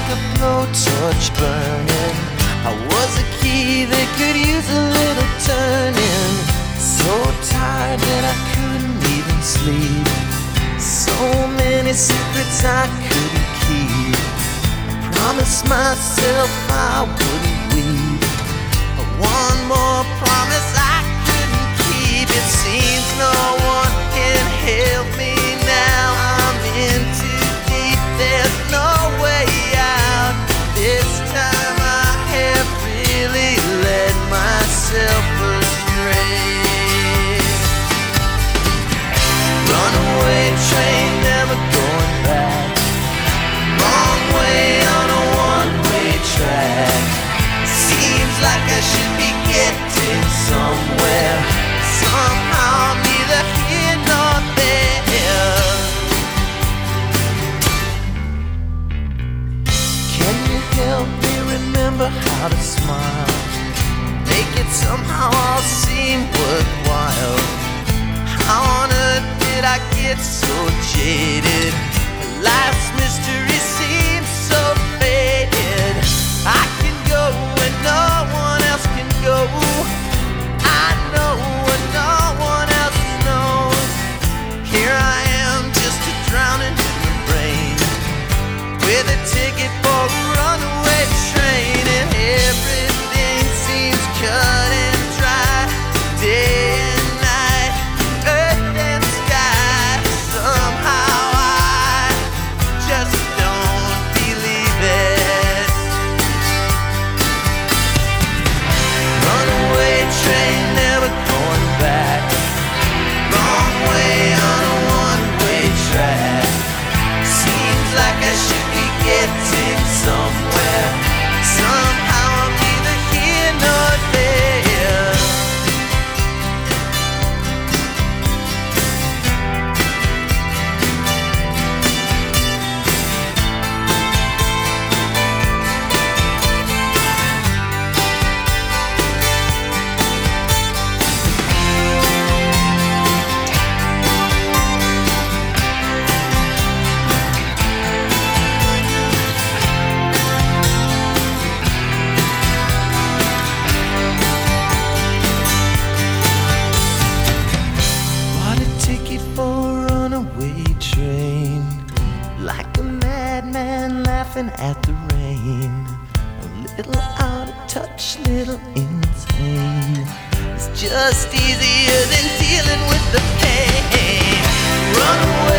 a blowtorch burning. I was a key that could use a little turning. So tired that I couldn't even sleep. So many secrets I couldn't keep. I promised myself I wouldn't weep. But one more promise I couldn't keep. It seems no one can help me now. I'm in too deep, there's no way out. This time I have really led myself astray. Runaway train, never going back. Wrong way on a one-way track. Seems like I should be getting somewhere. Somehow I'm neither here nor there. Can you help me remember how to smile? Make it somehow all seem worthwhile. How on earth did I get so jaded? Life's mystery seems so faded. I can go when no one else can go. I know when no one else knows. Here I am, just a drowning in the rain, with a ticket for a runaway train. And everything seems cut and dry, day and night, earth and sky. Somehow I just don't believe it. Runaway train, never going back. Wrong way on a one-way track. Seems like I should be getting somewhere. Somehow I'm neither here nor there. Bought a ticket for a runaway train, like a madman laughing at the rain. A little out of touch, little insane. It's just easier than dealing with the pain. Runaway